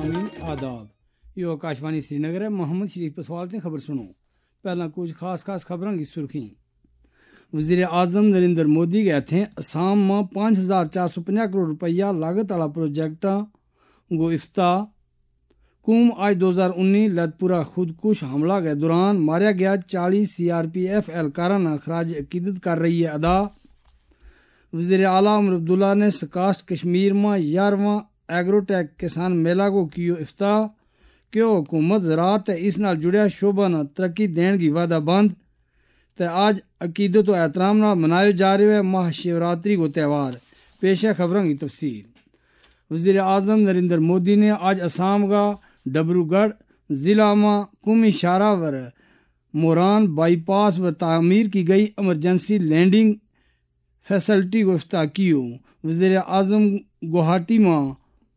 सामीन आदाब, यो आकाशवाणी श्रीनगर है। मोहम्मद शरीफ पसवाल ने खबर सुनो। पहला कुछ खास खबरों की सुर्खी। वज़ीर आज़म नरेंद्र मोदी गए थे असम में 5450 करोड़ रुपया लागत वाला प्रोजेक्ट गो इफ्ताह। कुम आज 2019 लतपुरा खुदकुश हमला के दौरान मारा गया 40 CRPF एहलकाराना खराज अकीदत कर रही है अदा। वज़ीर आला उमर अब्दुल्ला ने सकास्ट कश्मीर में 11वां एग्रोटेक किसान मेला को कियो इफ्ताह। क्यों हुकूमत ज़राअत इस नाल जुड़िया शोबा न तरक्की देने की वादा बंद। ते आज अकीदत व एहतराम नाल मनाया जा रहा है महाशिवरात्रि को त्यौहार। पेश है खबरों की तफसील। वज़ीर आज़म नरेंद्र मोदी ने आज असम का डबरूगढ़ ज़िला में कुमी शारावर मोरान बाईपास व तामीर की गई एमरजेंसी लैंडिंग फैसिलिटी को इफ्ताह कियो। वज़ीर आज़म गुवाहाटी में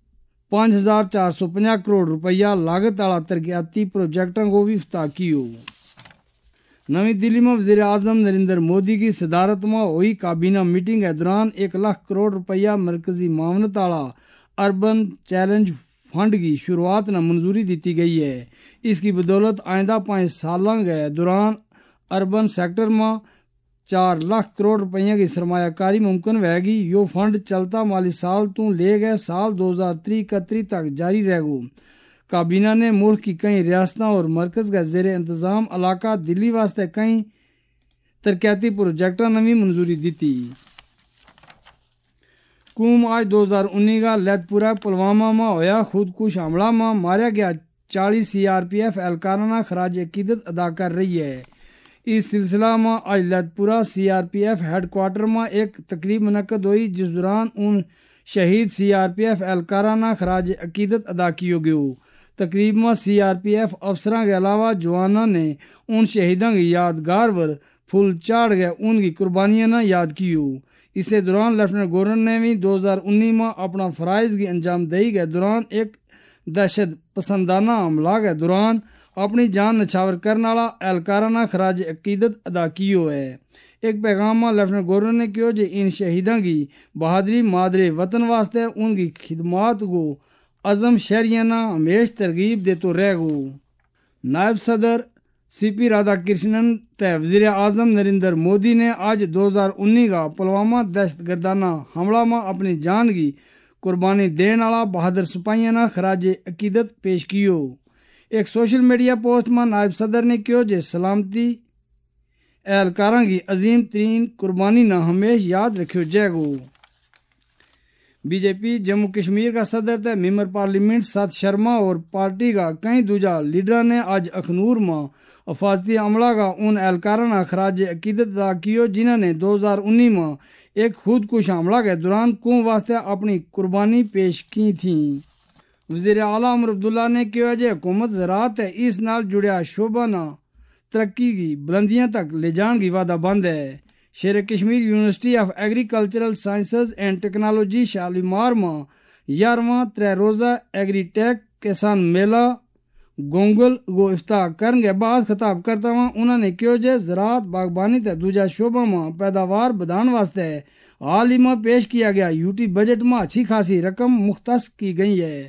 5450 करोड़ रुपया लागत वाला तरक्याती प्रोजेक्टों को भी इफ्ताह कियो। नवी दिल्ली में वज़ीर आज़म नरेंद्र मोदी की सदारत में हुई काबीना मीटिंग के दौरान 1 लाख करोड़ रुपया मरकजी मामनत वाला अर्बन चैलेंज फंड की शुरुआत न मंजूरी दी गई है। इसकी बदौलत आइंदा 5 सालों के दौरान अर्बन सेक्टर में 4 लाख करोड़ रुपये की सरमायाकारी मुमकिन होगी। यो फंड चलता माली साल तो ले गए साल 2023-31 तक जारी रहेगा। काबीना ने मुल्क की कई रियासतों और मरकज का ज़ेर इंतज़ाम इलाका दिल्ली वास्ते कई तरक्याती प्रोजेक्टों ने भी मंजूरी दी थी। कुम आज 2019 का लतपुरा पुलवामा में होया खुदकुश हमला में मारा गया 40 CRPF एहलकाराना खराज अकीदत अदा कर रही है। इस सिलसिला में आज लतपुरा CRPF हेडक्वार्टर में एक तकरीब मुनक्कद हुई, जिस दौरान उन शहीद CRPF एहलकाराना खराज अकीदत अदा किया गया। तकरीब में CRPF अफसरों के अलावा जवानों ने उन शहीदों की यादगार पर फूल चाढ़ गए उनकी कुर्बानियां न याद की। इसी दौरान लेफ्टिनेंट गवर्नर ने भी 2019 में अपना फ़राइज़ की अंजाम दही के दौरान एक दहशत पसंदाना हमला के दौरान अपनी जान नछावर करने वाला एहलकाराना खराज अकीदत अदा कियो है। एक पैगाम में लेफ्टिनेंट गवर्नर ने कहो कि इन शहीदों की बहादुरी मादरे वतन वास्ते उनकी खिदमात को अज़म शहरियाना हमेशा तरगीब देते रहेगो। नायब सदर CP राधाकृष्णन ते वज़ीर आज़म नरेंद्र मोदी ने आज 2019 का पुलवामा दहशतगर्दाना हमला में अपनी जान की कुर्बानी देने वाला बहादुर सिपाहियाना खराज अकीदत पेश कियो। एक सोशल मीडिया पोस्ट में नायब सदर ने कहो कि सलामती एहलकारों की अजीम तरीन कुर्बानी न हमेशा याद रखियो जाएगो। बीजेपी जम्मू कश्मीर का सदर थे मेंबर पार्लियामेंट सत शर्मा और पार्टी का कई दूजा लीडर ने आज अखनूर में अफाजती अमला का उन एहलकाराना खराज अकीदत अदा कियो जिन्होंने 2019 में एक खुदकुश हमला के दौरान कौम वास्ते अपनी कुर्बानी पेश की थी। वज़ीर आला उमर अब्दुल्ला ने कहा कि हुकूमत ज़राअत इस नाल जुड़िया शोबा न तरक्की की बुलंदियां तक ले जाने की वादा बंद है। Sher Kashmir university of agricultural sciences and technology Shalimar में 11वां 3 रोज़ा एग्रीटेक किसान मेला गोंगल को इफ्ताह करने के बाद खिताब करता हुआ उन्होंने कहा कि ज़राअत बागबानी ते दूजा शोबा में पैदावार बढ़ाने वास्ते हाल ही में पेश किया गया यूटी बजट में अच्छी खासी रकम मुख्तस की गई है।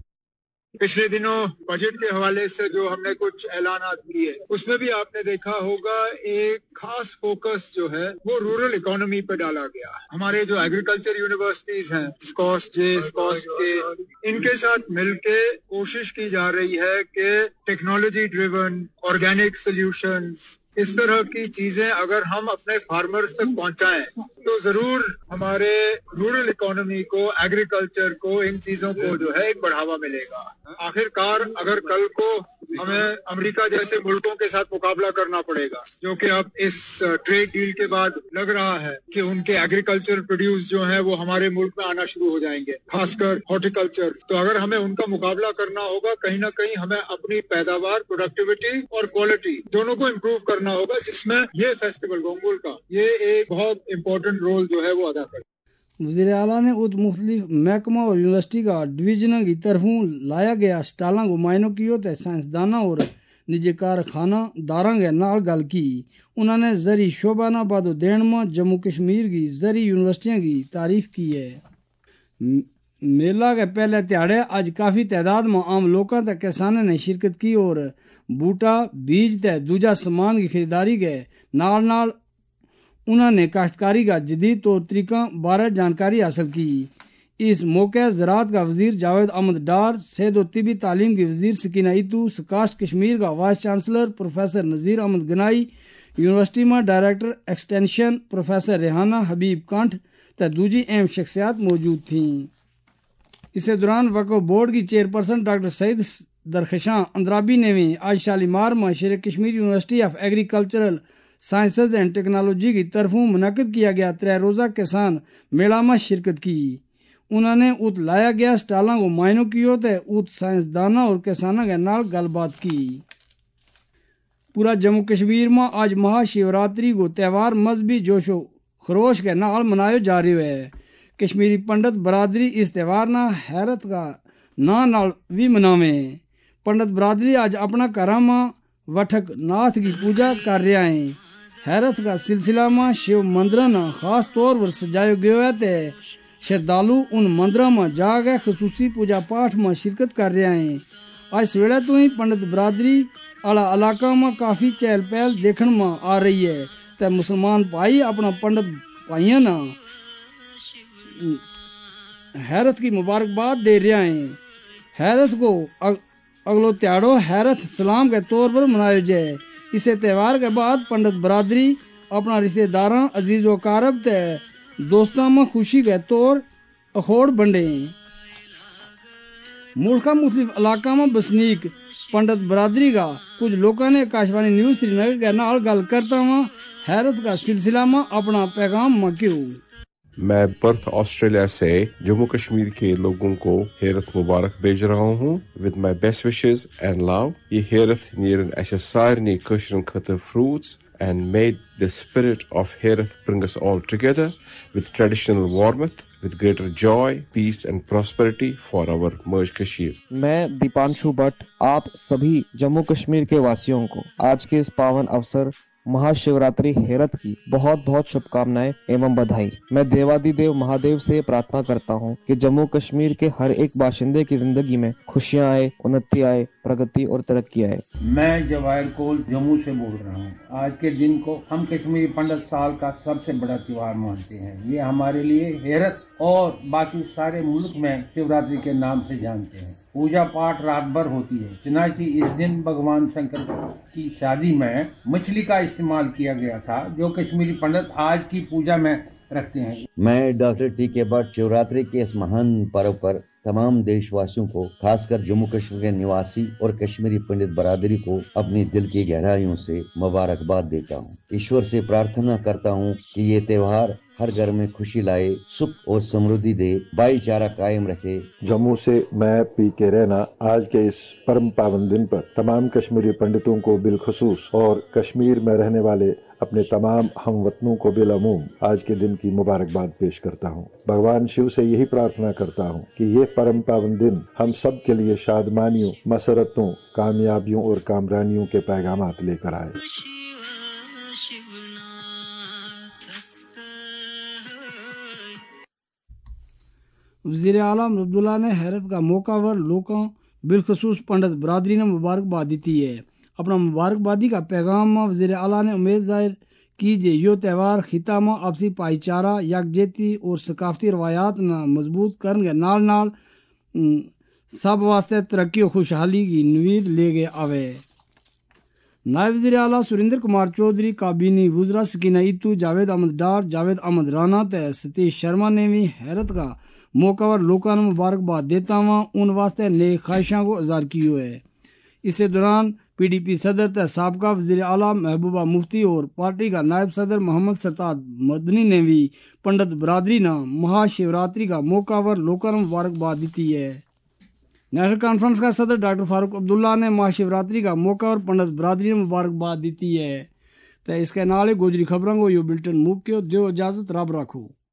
पिछले दिनों बजट के हवाले से जो हमने कुछ ऐलानात किए उसमें भी आपने देखा होगा एक खास फोकस जो है वो रूरल इकोनॉमी पे डाला गया। हमारे जो एग्रीकल्चर यूनिवर्सिटीज हैं स्कॉस्ट के इनके साथ मिलके कोशिश की जा रही है कि टेक्नोलॉजी ड्रिवन ऑर्गेनिक सॉल्यूशंस इस तरह की चीजें अगर हम अपने फार्मर्स तक पहुंचाएं तो जरूर हमारे रूरल इकोनॉमी को एग्रीकल्चर को इन चीजों को जो है एक बढ़ावा मिलेगा। आखिरकार अगर कल को हमें अमेरिका जैसे मुल्कों के साथ मुकाबला करना पड़ेगा जो कि अब इस ट्रेड डील के बाद लग रहा है कि उनके एग्रीकल्चर प्रोड्यूस जो है वो हमारे मुल्क में आना शुरू हो जाएंगे, खासकर हॉर्टिकल्चर। तो अगर हमें उनका मुकाबला करना होगा कहीं ना कहीं हमें अपनी पैदावार प्रोडक्टिविटी और क्वालिटी दोनों को इम्प्रूव करना होगा, जिसमें ये फेस्टिवल गोंगुल का ये एक बहुत इम्पोर्टेंट रोल जो है वो अदा कर। वज़ीर आला ने मुख्तलिफ महकमा और यूनिवर्सिटी का डिवीजन की तरफों लाया गया स्टालों को मायनों कियो तो साइंसदाना और निजी कारखाना दारां के नाल गल की। उन्होंने जरी शोबा ना बादो देन में जम्मू कश्मीर की जरी यूनिवर्सिटियों की तारीफ की है। मेला के पहले दिहाड़े अज काफ़ी तादाद में आम लोगों ते किसानों ने शिरकत की और बूटा बीज ते दूजा सामान की खरीदारी के नाल नाल उन्होंने काश्तकारी का जदीद तौर तरीका बारे जानकारी हासिल की। इस मौके ज़राअत का वजीर जावेद अहमद डार, सेहत और तिबी तालीम की वजीर सकीना इतू, सकास्ट कश्मीर का vice chancellor professor Nazir Ahmad Ganai, university में director extension professor Rehana Habib कंठ ते दूजी अहम शख्सियात मौजूद थीं। इसी दौरान वक्फ बोर्ड की चेयरपर्सन डॉक्टर सईद दरखशां अंद्राबी ने भी आज शालीमार में Sher Kashmir university of agricultural sciences and technology की तरफों मुनक़िद किया गया 3 रोज़ा किसान मेला में शिरकत की। उन्होंने उत लाया गया स्टालों को मायनों कियो ते उत साइंसदाना और किसानों के नाल गलबात की। पूरा जम्मू कश्मीर में आज महाशिवरात्रि को त्यौहार मजहबी जोशो खरोश के नाल मनायो जा रही है। कश्मीरी पंडित बरादरी इस त्यौहार ना हैरत का नाल भी मनावे। पंडित बरादरी आज अपना घरों में वठक नाथ की पूजा कर रहा है। हैरत का सिलसिला में शिव मंदिर ना खास तौर पर सजायो गयो है ते श्रद्धालु उन मंदिरों में जाकर खसूसी पूजा पाठ में शिरकत कर रहे हैं। आज सवेले तो ही पंडित बरादरी आला इलाका में काफ़ी चहल पहल देखने में आ रही है ते मुसलमान भाई अपना पंडित भाइयों ना हैरत की मुबारकबाद दे रहे हैं। हैरत को अगलो त्याड़ो हैरत सलाम के तौर पर मनाया जाए। इसे त्यौहार के बाद पंडित बरादरी अपना रिश्तेदारों अजीज व कारब ते दोस्तों में खुशी के तौर अखोड़ बंडे। मुल्क मुख्तलिफ इलाका में बसनीक पंडित बरादरी का कुछ लोगों ने आकाशवाणी न्यूज़ श्रीनगर के नाल गल करता हुआ हैरत का सिलसिला में अपना पैगाम मक्यू। मैं पर्थ ऑस्ट्रेलिया से जम्मू कश्मीर के लोगों को हेरत मुबारक भेज रहा हूँ with my best wishes and love. ये हेरत नीरन ऐसे सारनी कश्मीर खतर fruits and made the spirit of Herath bring us all together with traditional warmth, with greater joy, peace and prosperity for our merged Kashmir. मैं दीपांशु भट्ट आप सभी जम्मू कश्मीर के वासियों को आज के इस पावन अवसर महाशिवरात्रि हेरत की बहुत बहुत शुभकामनाएं एवं बधाई। मैं देवादिदेव महादेव से प्रार्थना करता हूं कि जम्मू कश्मीर के हर एक बाशिंदे की जिंदगी में खुशियां आए, उन्नति आए, प्रगति और तरक्की आए। मैं जवाहिर कोल जम्मू से बोल रहा हूं। आज के दिन को हम कश्मीरी पंडित साल का सबसे बड़ा त्योहार मानते हैं। ये हमारे लिए हेरत और बाकी सारे मुल्क में शिवरात्रि के नाम से जानते हैं। पूजा पाठ रात भर होती है। चुनाची इस दिन भगवान शंकर की शादी में मछली का इस्तेमाल किया गया था, जो कश्मीरी पंडित आज की पूजा में रखते हैं। मैं डॉक्टर टी.के. भट्ट शिवरात्रि के इस महान पर्व पर तमाम देशवासियों को, खासकर जम्मू कश्मीर के निवासी और कश्मीरी पंडित बरादरी को अपनी दिल की गहराइयों से मुबारकबाद देता हूँ। ईश्वर से प्रार्थना करता हूँ कि ये त्योहार हर घर में खुशी लाए, सुख और समृद्धि दे, भाईचारा कायम रखे। जम्मू से मैं पी.के. रैना आज के इस परम पावन दिन पर तमाम कश्मीरी पंडितों को बिलखसूस और कश्मीर में रहने वाले अपने तमाम हमवतनों को बिलअमूम आज के दिन की मुबारकबाद पेश करता हूँ। भगवान शिव से यही प्रार्थना करता हूँ कि ये परम पावन दिन हम सब के लिए शादमानियों, मसरतों, कामयाबियों और कामरानियों के पैगामात लेकर आए। वज़ीर आलम अब्दुल्ला ने हैरत का मौका पर लोगों बिलखसूस पंडित बरादरी ने मुबारकबाद दी है। अपना मुबारकबादी का पैगाम में वज़ीर आला ने उम्मीद जाहिर की जे यो त्यौहार खिता में आपसी भाईचारा, यकजहती और सकाफती रवायात न मजबूत करने के नाल नाल सब वास्ते तरक्की और खुशहाली की उम्मीद ले गए आवे। नायब वज़ीर आला सुरेंद्र कुमार चौधरी, काबीनी वज़रा सकीना इतू, जावेद अहमद डार, जावेद अहमद राना ते सतीश शर्मा ने भी हैरत का मौका पर लोगों ने मुबारकबाद देता हुआ उन वास्ते नेक ख्वाहिशों को इज़हार किया है। इसी दौरान PDP सदर ते साबका वज़ीर आला महबूबा मुफ्ती और पार्टी का नायब सदर मोहम्मद सरताज मदनी ने भी पंडित बरादरी ना महाशिवरात्रि का मौका पर लोगों ने मुबारकबाद दी है। नेशनल कॉन्फ्रेंस का सदर डॉक्टर फारूक अब्दुल्ला ने महाशिवरात्रि का मौका पर पंडित बरादरी ने मुबारकबाद दी है। तो इसके नाल गोजरी खबरों को यो बुलेटिन मुक दियो इजाजत रब रखो।